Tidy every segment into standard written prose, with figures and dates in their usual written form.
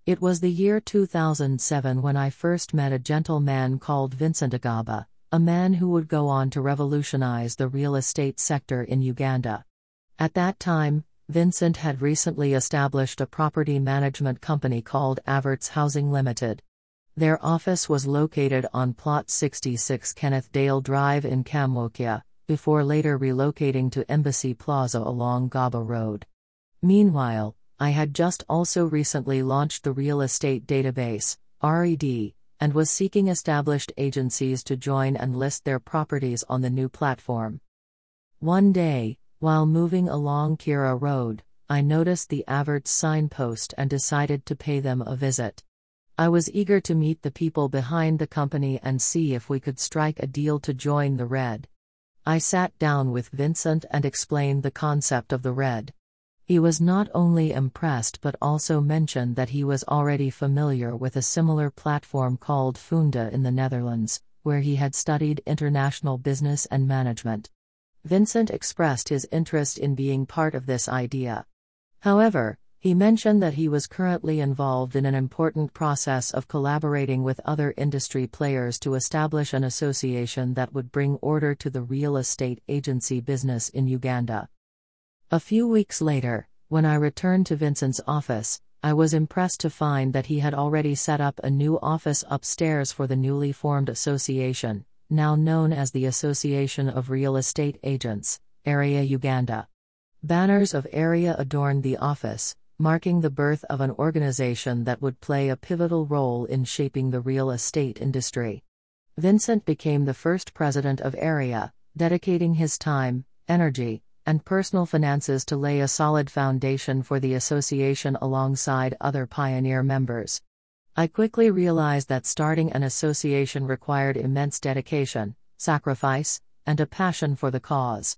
It was the year 2007 when I first met a gentleman called Vincent Agaba, a man who would go on to revolutionize the real estate sector in Uganda. At that time, Vincent had recently established a property management company called Averts Housing Limited. Their office was located on Plot 66 Kenneth Dale Drive in Kamwokia, before later relocating to Embassy Plaza along Gaba Road. Meanwhile, I had just also recently launched the Real Estate Database, RED, and was seeking established agencies to join and list their properties on the new platform. One day, while moving along Kira Road, I noticed the Averts signpost and decided to pay them a visit. I was eager to meet the people behind the company and see if we could strike a deal to join the RED. I sat down with Vincent and explained the concept of the RED. He was not only impressed but also mentioned that he was already familiar with a similar platform called Funda in the Netherlands, where he had studied international business and management. Vincent expressed his interest in being part of this idea. However, he mentioned that he was currently involved in an important process of collaborating with other industry players to establish an association that would bring order to the real estate agency business in Uganda. A few weeks later, when I returned to Vincent's office, I was impressed to find that he had already set up a new office upstairs for the newly formed association, now known as the Association of Real Estate Agents, Area Uganda. Banners of Area adorned the office, marking the birth of an organization that would play a pivotal role in shaping the real estate industry. Vincent became the first president of Area, dedicating his time, energy, and personal finances to lay a solid foundation for the association alongside other pioneer members. I quickly realized that starting an association required immense dedication, sacrifice, and a passion for the cause.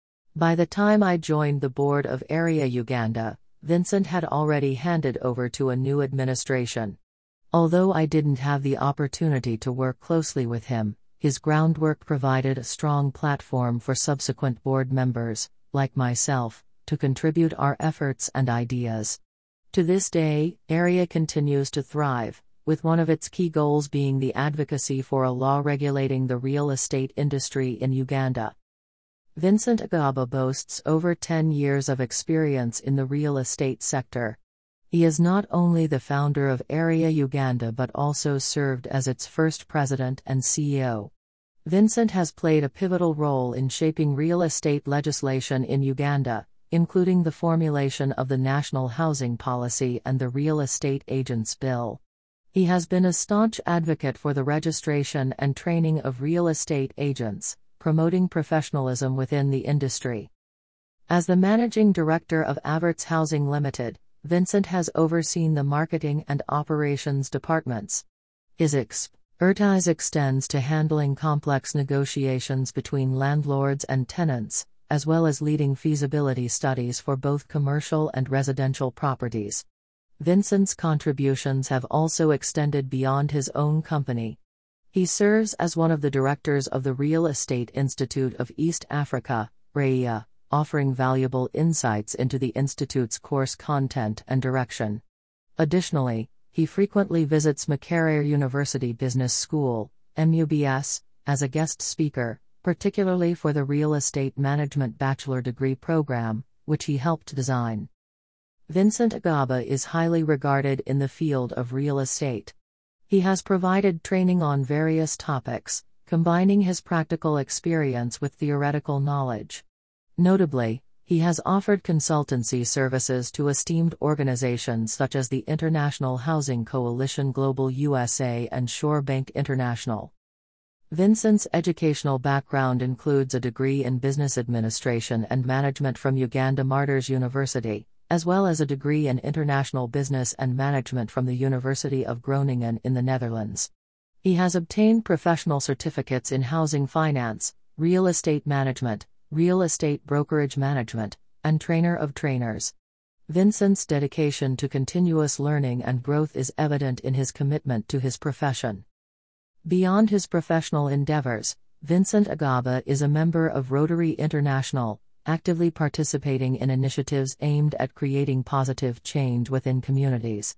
By the time I joined the board of Area Uganda, Vincent had already handed over to a new administration. Although I didn't have the opportunity to work closely with him, his groundwork provided a strong platform for subsequent board members, like myself, to contribute our efforts and ideas. To this day, Area continues to thrive, with one of its key goals being the advocacy for a law regulating the real estate industry in Uganda. Vincent Agaba boasts over 10 years of experience in the real estate sector. He is not only the founder of Area Uganda but also served as its first president and CEO. Vincent has played a pivotal role in shaping real estate legislation in Uganda, including the formulation of the National Housing Policy and the Real Estate Agents Bill. He has been a staunch advocate for the registration and training of real estate agents, promoting professionalism within the industry. As the managing director of Averts Housing Limited, Vincent has overseen the marketing and operations departments. His expertise extends to handling complex negotiations between landlords and tenants, as well as leading feasibility studies for both commercial and residential properties. Vincent's contributions have also extended beyond his own company. He serves as one of the directors of the Real Estate Institute of East Africa, REIA, offering valuable insights into the institute's course content and direction. Additionally, he frequently visits Makerere University Business School, MUBS, as a guest speaker, particularly for the Real Estate Management Bachelor Degree program, which he helped design. Vincent Agaba is highly regarded in the field of real estate. He has provided training on various topics, combining his practical experience with theoretical knowledge. Notably, he has offered consultancy services to esteemed organizations such as the International Housing Coalition Global USA and Shore Bank International. Vincent's educational background includes a degree in business administration and management from Uganda Martyrs University, as well as a degree in international business and management from the University of Groningen in the Netherlands. He has obtained professional certificates in housing finance, real estate management, real estate brokerage management, and trainer of trainers. Vincent's dedication to continuous learning and growth is evident in his commitment to his profession. Beyond his professional endeavors, Vincent Agaba is a member of Rotary International, actively participating in initiatives aimed at creating positive change within communities.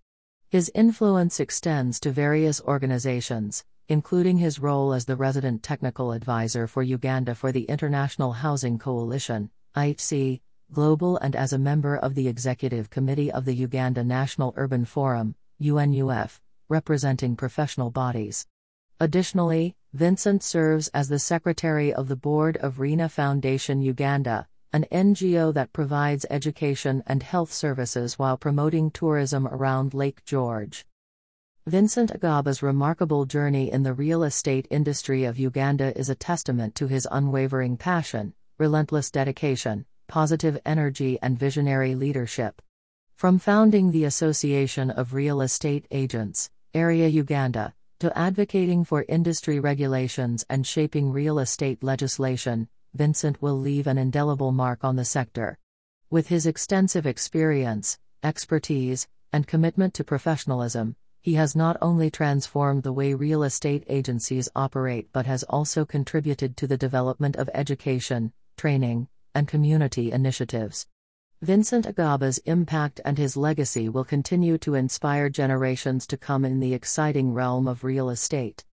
His influence extends to various organizations, including his role as the resident technical advisor for Uganda for the International Housing Coalition, IHC, Global, and as a member of the Executive Committee of the Uganda National Urban Forum, UNUF, representing professional bodies. Additionally, Vincent serves as the secretary of the board of RENA Foundation Uganda, an NGO that provides education and health services while promoting tourism around Lake George. Vincent Agaba's remarkable journey in the real estate industry of Uganda is a testament to his unwavering passion, relentless dedication, positive energy, and visionary leadership. From founding the Association of Real Estate Agents, Area Uganda, to advocating for industry regulations and shaping real estate legislation, Vincent will leave an indelible mark on the sector. With his extensive experience, expertise, and commitment to professionalism, he has not only transformed the way real estate agencies operate but has also contributed to the development of education, training, and community initiatives. Vincent Agaba's impact and his legacy will continue to inspire generations to come in the exciting realm of real estate.